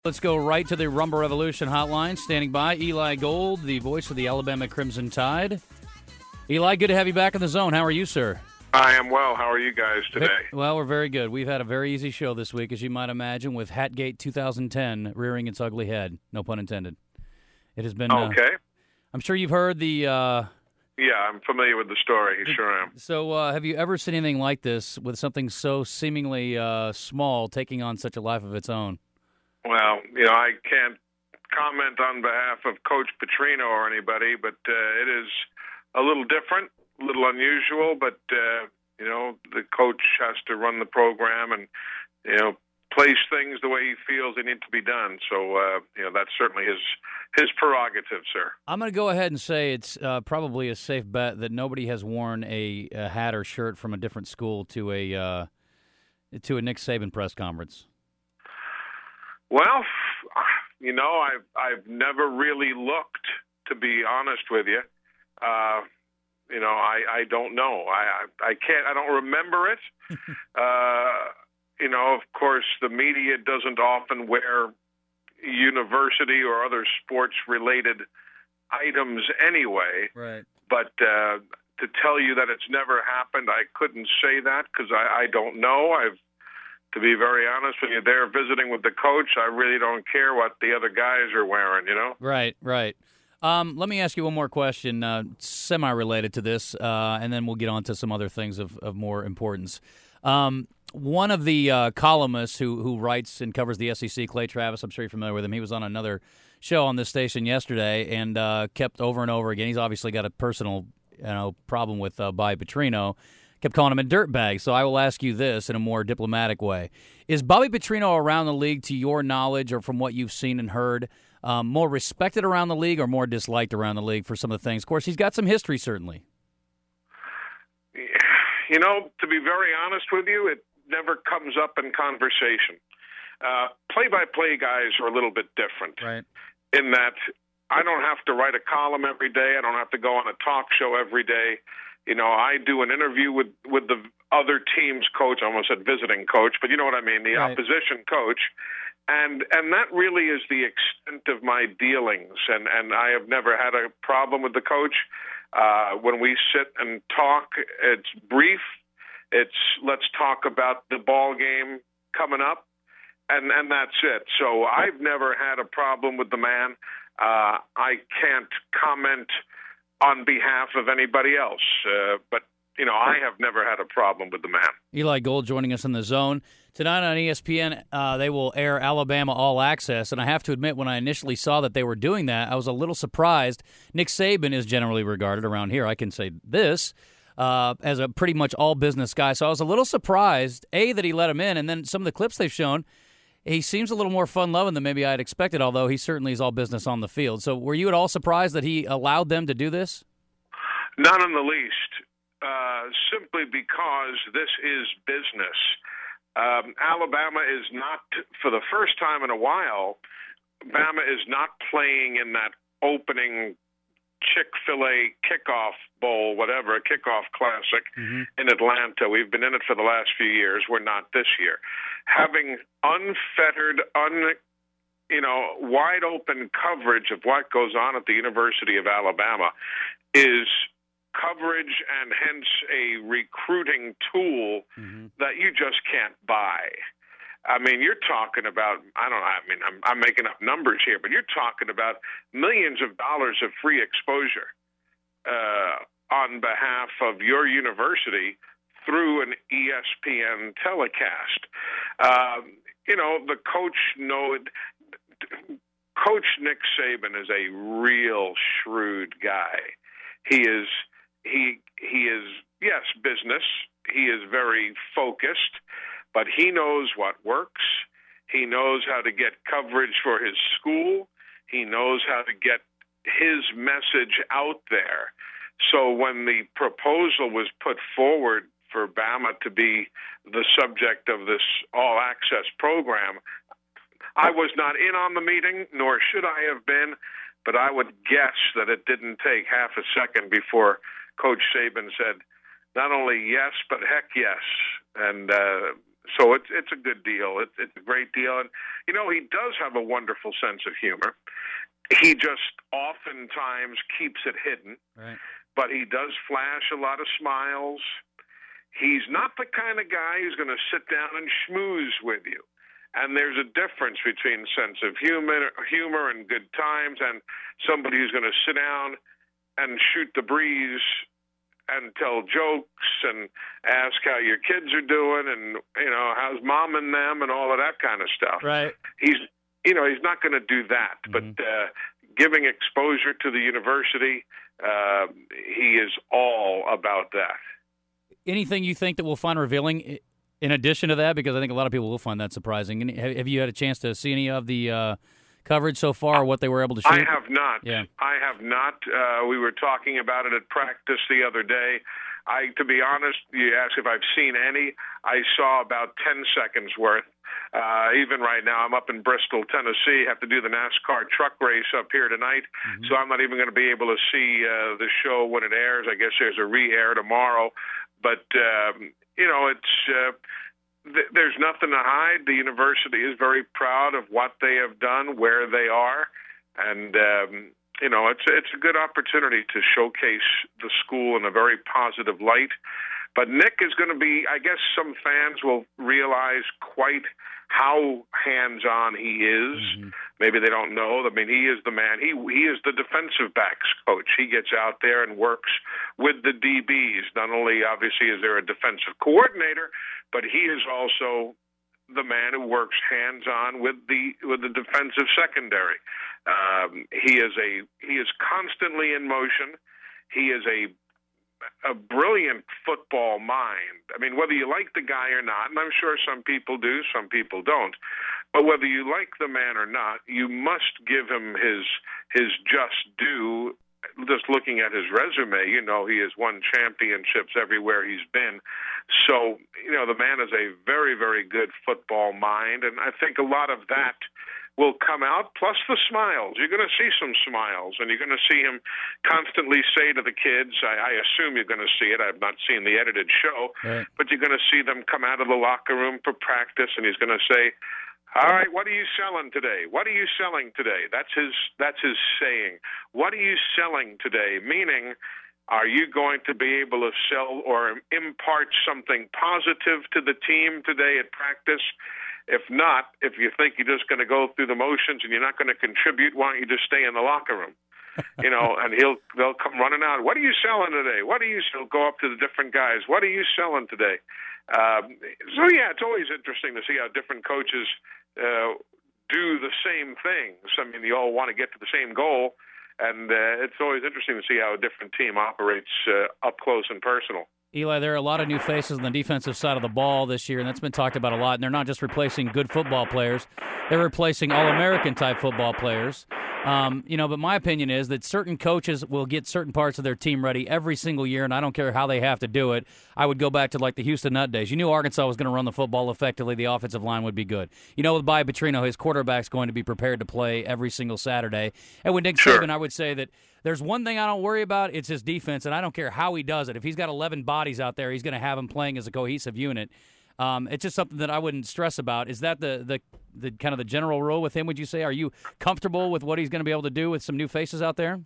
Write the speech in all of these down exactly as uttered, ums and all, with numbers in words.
Let's go right to the Rumble Revolution hotline. Standing by, Eli Gold, the voice of the Alabama Crimson Tide. Eli, good to have you back in the zone. How are you, sir? I am well. How are you guys today? Well, we're very good. We've had a very easy show this week, as you might imagine, with Hatgate twenty ten rearing its ugly head. No pun intended. It has been... Okay. Uh, I'm sure you've heard the... Uh, yeah, I'm familiar with the story. the, sure am. So uh, have you ever seen anything like this with something so seemingly uh, small taking on such a life of its own? Well, you know, I can't comment on behalf of Coach Petrino or anybody, but uh, it is a little different, a little unusual, but, uh, you know, the coach has to run the program and, you know, place things the way he feels they need to be done. So, uh, you know, that's certainly his his prerogative, sir. I'm going to go ahead and say it's uh, probably a safe bet that nobody has worn a, a hat or shirt from a different school to a uh, to a Nick Saban press conference. Well, you know, I've I've never really looked, to be honest with you. Uh, you know, I, I don't know. I, I I can't. I don't remember it. uh, you know, of course, the media doesn't often wear university or other sports-related items anyway. Right. But uh, to tell you that it's never happened, I couldn't say that because I, I don't know. I've To be very honest, when you're there visiting with the coach, I really don't care what the other guys are wearing, you know? Right, right. Um, let me ask you one more question, uh, semi-related to this, uh, and then we'll get on to some other things of, of more importance. Um, one of the uh, columnists who, who writes and covers the S E C, Clay Travis, I'm sure you're familiar with him. He was on another show on this station yesterday and uh, kept over and over again. He's obviously got a personal you know, problem with uh, Bobby Petrino. Kept calling him a dirtbag. So I will ask you this in a more diplomatic way. Is Bobby Petrino around the league, to your knowledge or from what you've seen and heard, um, more respected around the league or more disliked around the league for some of the things? Of course, he's got some history, certainly. You know, to be very honest with you, it never comes up in conversation. Uh, play-by-play guys are a little bit different. Right. In that I don't have to write a column every day. I don't have to go on a talk show every day. You know, I do an interview with, with the other team's coach. I almost said visiting coach, but you know what I mean, the right. opposition coach. And and that really is the extent of my dealings. And, and I have never had a problem with the coach. Uh, when we sit and talk, it's brief. It's let's talk about the ball game coming up, and, and that's it. So I've never had a problem with the man. Uh, I can't comment on behalf of anybody else. Uh, but, you know, I have never had a problem with the man. Eli Gold joining us in the zone. Tonight on E S P N, uh, they will air Alabama All Access, and I have to admit, when I initially saw that they were doing that, I was a little surprised. Nick Saban is generally regarded around here, I can say this, uh, as a pretty much all-business guy. So I was a little surprised, A, that he let him in, and then some of the clips they've shown, he seems a little more fun-loving than maybe I had expected, although he certainly is all business on the field. So were you at all surprised that he allowed them to do this? Not in the least, uh, simply because this is business. Um, Alabama is not, for the first time in a while, Bama is not playing in that opening Chick-fil-A kickoff bowl, whatever, a kickoff classic mm-hmm. in Atlanta. We've been in it for the last few years. We're not this year. Having unfettered, un, you know, wide open coverage of what goes on at the University of Alabama is coverage and hence a recruiting tool mm-hmm. that you just can't buy. I mean, you're talking about, I don't know, I mean, I'm, I'm making up numbers here, but you're talking about millions of dollars of free exposure uh, on behalf of your university through an E S P N telecast. Um, you know, the coach, know, Coach Nick Saban is a real shrewd guy. He is, he, he is, yes, business. He is very focused. But he knows what works. He knows how to get coverage for his school. He knows how to get his message out there. So when the proposal was put forward for Bama to be the subject of this all-access program, I was not in on the meeting, nor should I have been, but I would guess that it didn't take half a second before Coach Saban said, not only yes, but heck yes. And, uh, So it's it's a good deal. It's it's a great deal, and you know he does have a wonderful sense of humor. He just oftentimes keeps it hidden, right. But he does flash a lot of smiles. He's not the kind of guy who's going to sit down and schmooze with you. And there's a difference between sense of humor, humor and good times, and somebody who's going to sit down and shoot the breeze and tell jokes and ask how your kids are doing and, you know, how's mom and them and all of that kind of stuff. Right. He's, you know, he's not going to do that. Mm-hmm. But uh, giving exposure to the university, uh, he is all about that. Anything you think that we'll find revealing in addition to that? Because I think a lot of people will find that surprising. And have you had a chance to see any of the uh, coverage so far, or what they were able to shoot? I have not. Yeah. I have not. Uh, we were talking about it at practice the other day. I, to be honest, you asked if I've seen any. I saw about ten seconds worth. Uh, even right now, I'm up in Bristol, Tennessee. Have to do the NASCAR truck race up here tonight, mm-hmm. so I'm not even going to be able to see uh, the show when it airs. I guess there's a re-air tomorrow. But, um, you know, it's uh, th- there's nothing to hide. The university is very proud of what they have done, where they are. And, um, you know, it's, it's a good opportunity to showcase the school in a very positive light. But Nick is going to be, I guess some fans will realize quite how hands-on he is. Mm-hmm. Maybe they don't know. I mean, he is the man. He he is the defensive backs coach. He gets out there and works with the D Bs. Not only, obviously, is there a defensive coordinator, but he is also the man who works hands-on with the with the defensive secondary. Um, he is a he is constantly in motion. He is a a brilliant football mind. I mean, whether you like the guy or not, and I'm sure some people do, some people don't, but whether you like the man or not, you must give him his his just due. Just looking at his resume, you know, he has won championships everywhere he's been. So, you know, the man is a very, very good football mind, and I think a lot of that will come out, plus the smiles. You're going to see some smiles, and you're going to see him constantly say to the kids, I, I assume you're going to see it, I've not seen the edited show, right. But you're going to see them come out of the locker room for practice, and he's going to say, all right, what are you selling today? What are you selling today? That's his, that's his saying. What are you selling today? Meaning, are you going to be able to sell or impart something positive to the team today at practice? If not, if you think you're just going to go through the motions and you're not going to contribute, why don't you just stay in the locker room? You know, and he'll they'll come running out. What are you selling today? What are you? He'll go up to the different guys. What are you selling today? Um, so yeah, it's always interesting to see how different coaches uh, do the same things. I mean, you all want to get to the same goal, and uh, it's always interesting to see how a different team operates uh, up close and personal. Eli, there are a lot of new faces on the defensive side of the ball this year, and that's been talked about a lot. And they're not just replacing good football players; they're replacing All-American type football players. Um, you know, but my opinion is that certain coaches will get certain parts of their team ready every single year, and I don't care how they have to do it. I would go back to like the Houston Nutt days. You knew Arkansas was going to run the football effectively. The offensive line would be good. You know, with Bobby Petrino, his quarterback's going to be prepared to play every single Saturday. And with Nick sure. Saban, I would say that there's one thing I don't worry about. It's his defense, and I don't care how he does it. If he's got eleven bodies out there, he's going to have them playing as a cohesive unit. Um, it's just something that I wouldn't stress about. Is that the, the the kind of the general rule with him, would you say? Are you comfortable with what he's going to be able to do with some new faces out there?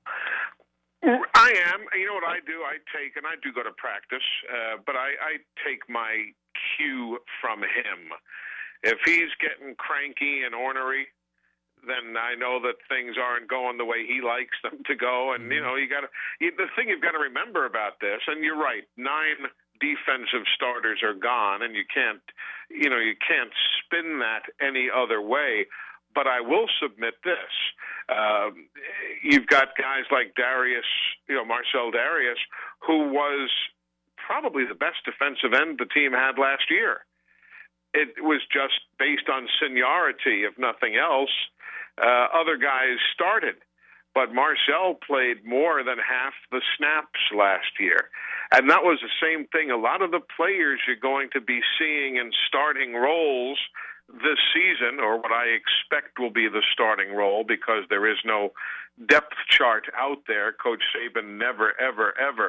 I am. You know what I do? I take, and I do go to practice, uh, but I, I take my cue from him. If he's getting cranky and ornery, then I know that things aren't going the way he likes them to go. And, you know, you got to, the thing you've got to remember about this, and you're right, nine defensive starters are gone, and you can't, you know, you can't spin that any other way. But I will submit this. Um, you've got guys like Darius, you know, Marcell Dareus, who was probably the best defensive end the team had last year. It was just based on seniority, if nothing else. Uh, other guys started, but Marcell played more than half the snaps last year. And that was the same thing. A lot of the players you're going to be seeing in starting roles this season, or what I expect will be the starting role, because there is no depth chart out there. Coach Saban never, ever, ever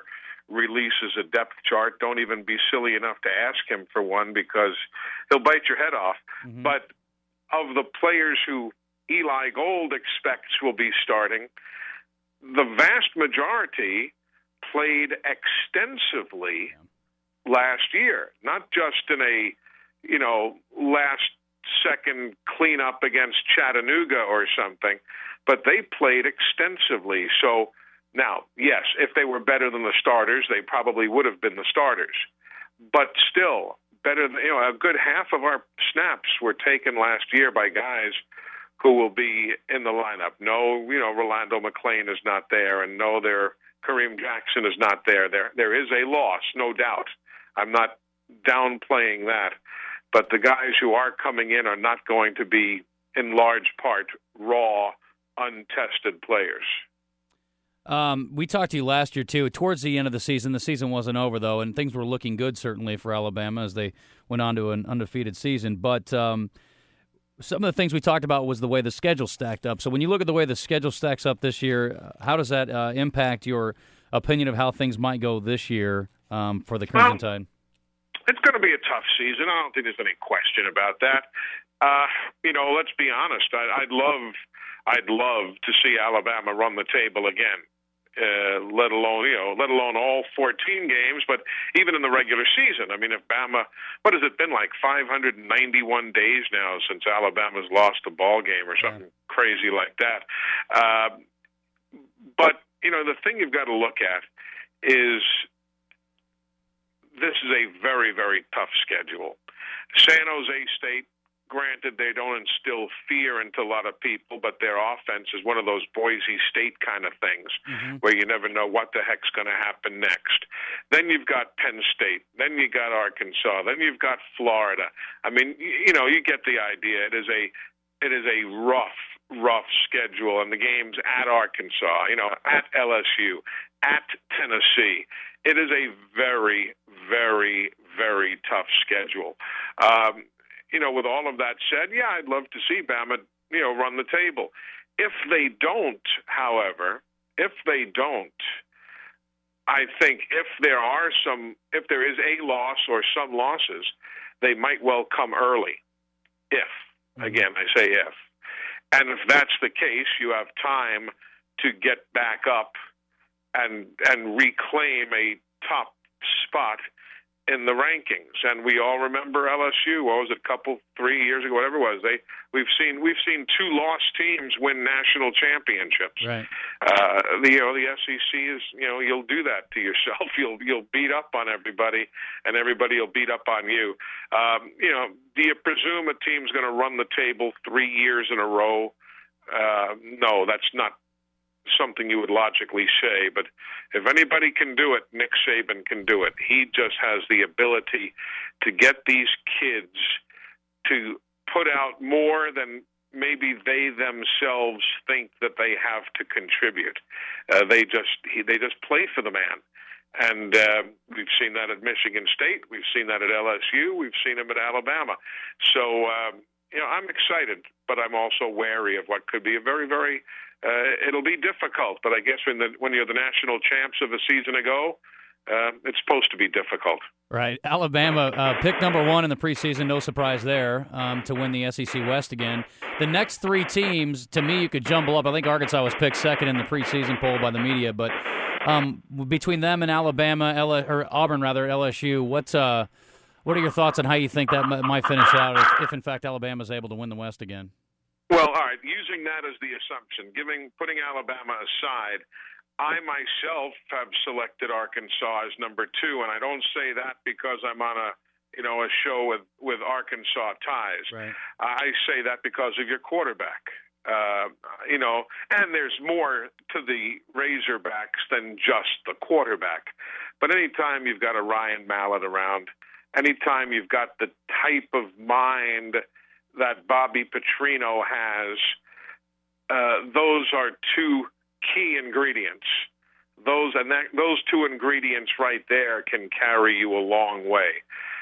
releases a depth chart. Don't even be silly enough to ask him for one because he'll bite your head off. Mm-hmm. But of the players who Eli Gold expects will be starting, the vast majority played extensively last year, not just in a, you know, last second cleanup against Chattanooga or something, but they played extensively. So now, yes, if they were better than the starters, they probably would have been the starters. But still, better than, you know, a good half of our snaps were taken last year by guys who will be in the lineup. No, you know, Rolando McClain is not there, and no, there Kareem Jackson is not there. There, there is a loss, no doubt. I'm not downplaying that. But the guys who are coming in are not going to be, in large part, raw, untested players. Um, we talked to you last year, too. Towards the end of the season, the season wasn't over, though, and things were looking good, certainly, for Alabama as they went on to an undefeated season. But um, some of the things we talked about was the way the schedule stacked up. So when you look at the way the schedule stacks up this year, how does that uh, impact your opinion of how things might go this year um, for the Crimson well, Tide? It's going to be a tough season. I don't think there's any question about that. Uh, you know, let's be honest. I, I'd love, I'd love to see Alabama run the table again. Uh, let alone, you know, let alone all fourteen games, but even in the regular season. I mean, if Bama, what has it been like five hundred ninety-one days now since Alabama's lost a ball game or something yeah. crazy like that. Uh, but you know, the thing you've got to look at is this is a very, very tough schedule. San Jose State, granted, they don't instill fear into a lot of people, but their offense is one of those Boise State kind of things mm-hmm. where you never know what the heck's going to happen next. Then you've got Penn State. Then you got Arkansas. Then you've got Florida. I mean, you know, you get the idea. It is a, it is a rough, rough schedule, and the games at Arkansas, you know, at L S U, at Tennessee. It is a very, very, very tough schedule. Um, you know, with all of that said, yeah, I'd love to see Bama, you know, run the table. If they don't, however, if they don't, I think if there are some, if there is a loss or some losses, they might well come early. If, again, I say if. And if that's the case, you have time to get back up and and reclaim a top spot in the rankings. And we all remember L S U. What was it, a couple, three years ago, whatever it was. They we've seen we've seen two lost teams win national championships. Right. Uh, the you know the S E C is you know you'll do that to yourself. You'll you'll beat up on everybody, and everybody will beat up on you. Um, you know, do you presume a team's going to run the table three years in a row? Uh, no, that's not something you would logically say, but if anybody can do it, Nick Saban can do it. He just has the ability to get these kids to put out more than maybe they themselves think that they have to contribute. Uh, they just he, they just play for the man. And uh, we've seen that at Michigan State. We've seen that at L S U. We've seen him at Alabama. So, um, you know, I'm excited, but I'm also wary of what could be a very, very Uh, it'll be difficult, but I guess when the when you're the national champs of a season ago, uh, it's supposed to be difficult. Right. Alabama uh, picked number one in the preseason, no surprise there, um, to win the S E C West again. The next three teams, to me, you could jumble up. I think Arkansas was picked second in the preseason poll by the media, but um, between them and Alabama, L- or Auburn rather, L S U, what uh, what are your thoughts on how you think that m- might finish out if, if in fact Alabama is able to win the West again? Well, all right, using that as the assumption, giving putting Alabama aside, I myself have selected Arkansas as number two, and I don't say that because I'm on a you know a show with, with Arkansas ties. Right. I say that because of your quarterback. Uh, you know, and there's more to the Razorbacks than just the quarterback. But anytime you've got a Ryan Mallett around, anytime you've got the type of mind that Bobby Petrino has, uh, those are two key ingredients. Those and that, those two ingredients right there can carry you a long way.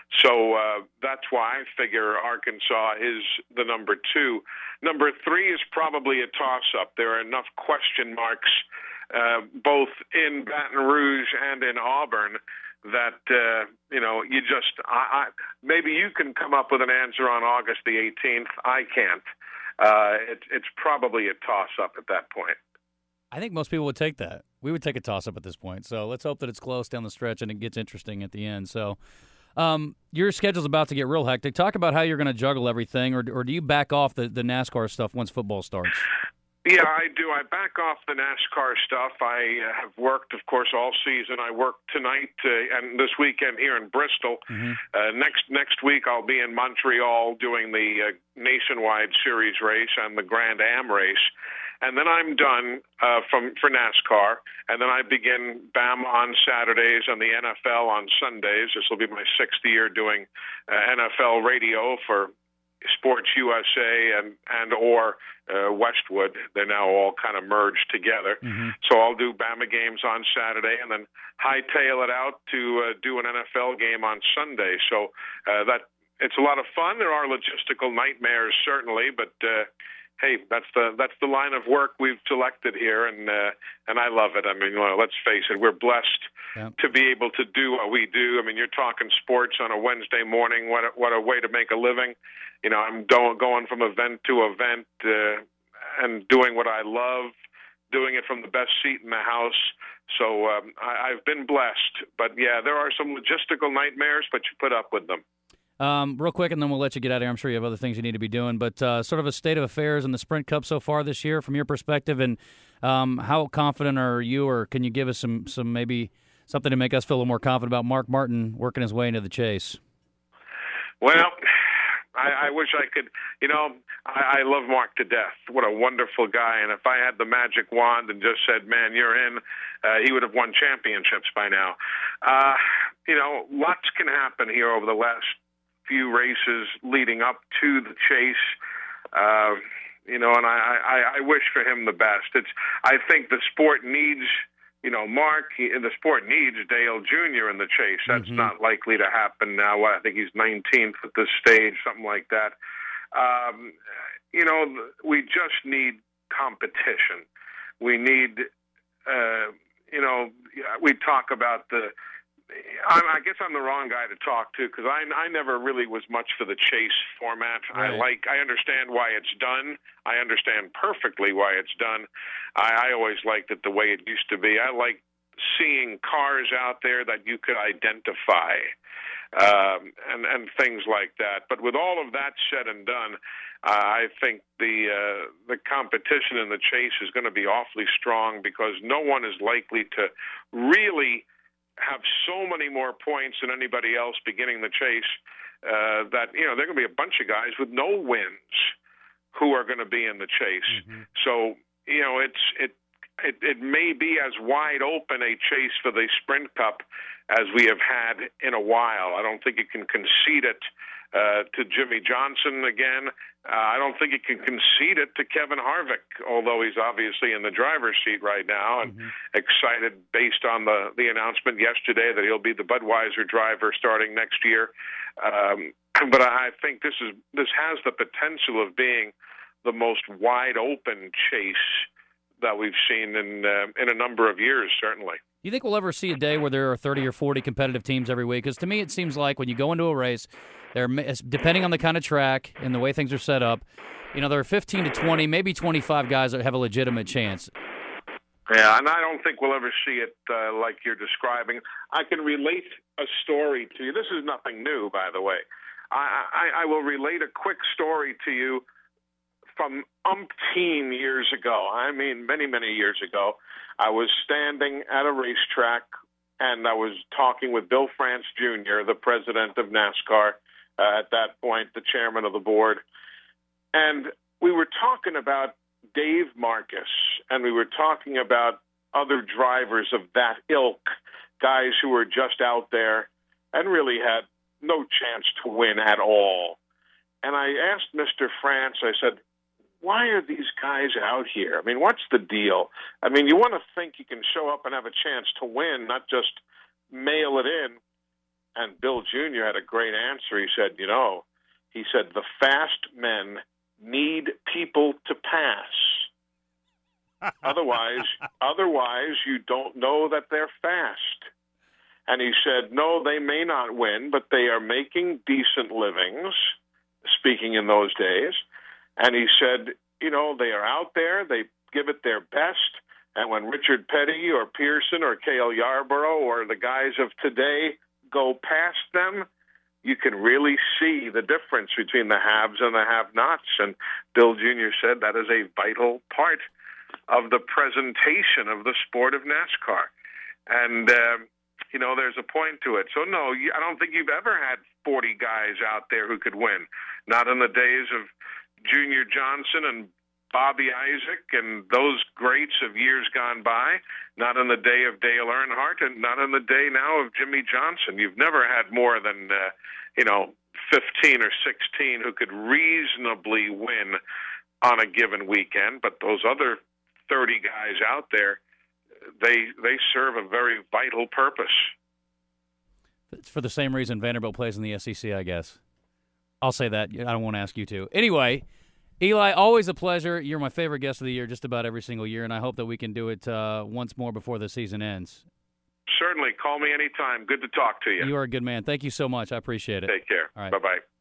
So uh, that's why I figure Arkansas is the number two. Number three is probably a toss-up. There are enough question marks uh, both in Baton Rouge and in Auburn that, uh, you know, you just, I, I, maybe you can come up with an answer on August the eighteenth. I can't. Uh, it, it's probably a toss-up at that point. I think most people would take that. We would take a toss-up at this point. So let's hope that it's close down the stretch and it gets interesting at the end. So um, your schedule's about to get real hectic. Talk about how you're going to juggle everything, or, or do you back off the, the NASCAR stuff once football starts? Yeah, I do. I back off the NASCAR stuff. I uh, have worked, of course, all season. I work tonight uh, and this weekend here in Bristol. Mm-hmm. Uh, next next week, I'll be in Montreal doing the uh, Nationwide Series race and the Grand Am race. And then I'm done uh, from for NASCAR, and then I begin BAM on Saturdays and the N F L on Sundays. This will be my sixth year doing uh, N F L radio for Sports U S A and and or uh, Westwood. They're now all kind of merged together. Mm-hmm. So I'll do Bama games on Saturday and then hightail it out to uh, do an N F L game on Sunday. So uh, that it's a lot of fun. There are logistical nightmares certainly, but uh, hey, that's the that's the line of work we've selected here, and uh, and I love it. I mean, well, let's face it, we're blessed yeah. to be able to do what we do. I mean, you're talking sports on a Wednesday morning. What a, what a way to make a living. You know, I'm do- going from event to event uh, and doing what I love, doing it from the best seat in the house. So um, I, I've been blessed. But, yeah, there are some logistical nightmares, but you put up with them. Um, real quick, and then we'll let you get out of here. I'm sure you have other things you need to be doing. But uh, sort of a state of affairs in the Sprint Cup so far this year from your perspective, and um, how confident are you, or can you give us some, some maybe something to make us feel a little more confident about Mark Martin working his way into the chase? Well, I, I wish I could. You know, I, I love Mark to death. What a wonderful guy. And if I had the magic wand and just said, man, you're in, uh, he would have won championships by now. Uh, you know, lots can happen here over the last few races leading up to the chase, uh, you know, and I, I, I wish for him the best. It's, I think the sport needs, you know, Mark, he, the sport needs Dale Junior in the chase. That's mm-hmm. not likely to happen now. I think he's nineteenth at this stage, something like that. Um, you know, we just need competition. We need, uh, you know, we talk about the, I guess I'm the wrong guy to talk to because I, I never really was much for the chase format. Right. I like, I understand why it's done. I understand perfectly why it's done. I, I always liked it the way it used to be. I like seeing cars out there that you could identify um, and, and things like that. But with all of that said and done, uh, I think the uh, the competition in the chase is going to be awfully strong because no one is likely to really have so many more points than anybody else beginning the chase uh, that, you know, there are going to be a bunch of guys with no wins who are going to be in the chase. Mm-hmm. So, you know, it's it, it it may be as wide open a chase for the Sprint Cup as we have had in a while. I don't think you can concede it uh, to Jimmy Johnson again. Uh, I don't think you can concede it to Kevin Harvick, although he's obviously in the driver's seat right now and mm-hmm. excited based on the, the announcement yesterday that he'll be the Budweiser driver starting next year. Um, but I think this is this has the potential of being the most wide open chase that we've seen in uh, in a number of years, certainly. Do you think we'll ever see a day where there are thirty or forty competitive teams every week? Because to me, it seems like when you go into a race, there, depending on the kind of track and the way things are set up, you know, there are fifteen to twenty, maybe twenty-five guys that have a legitimate chance. Yeah, and I don't think we'll ever see it uh, like you're describing. I can relate a story to you. This is nothing new, by the way. I, I, I will relate a quick story to you from umpteen years ago. I mean, many, many years ago. I was standing at a racetrack, and I was talking with Bill France Junior, the president of NASCAR uh, at that point, the chairman of the board. And we were talking about Dave Marcus, and we were talking about other drivers of that ilk, guys who were just out there and really had no chance to win at all. And I asked Mister France, I said, why are these guys out here? I mean, what's the deal? I mean, you want to think you can show up and have a chance to win, not just mail it in. And Bill Junior had a great answer. He said, you know, he said, the fast men need people to pass. Otherwise, otherwise, you don't know that they're fast. And he said, no, they may not win, but they are making decent livings, speaking in those days. And he said, you know, they are out there, they give it their best, and when Richard Petty or Pearson or Cale Yarborough or the guys of today go past them, you can really see the difference between the haves and the have-nots. And Bill Junior said that is a vital part of the presentation of the sport of NASCAR. And, uh, you know, there's a point to it. So, no, you, I don't think you've ever had forty guys out there who could win. Not in the days of Junior Johnson and Bobby Isaac and those greats of years gone by. Not in the day of Dale Earnhardt, and not in the day now of Jimmy Johnson. You've never had more than, uh, you know, fifteen or sixteen who could reasonably win on a given weekend. But those other thirty guys out there, they they serve a very vital purpose. It's for the same reason Vanderbilt plays in the S E C, I guess. I'll say that. I don't want to ask you to. Anyway, Eli, always a pleasure. You're my favorite guest of the year just about every single year, and I hope that we can do it uh, once more before the season ends. Certainly. Call me anytime. Good to talk to you. You are a good man. Thank you so much. I appreciate it. Take care. All right. Bye-bye.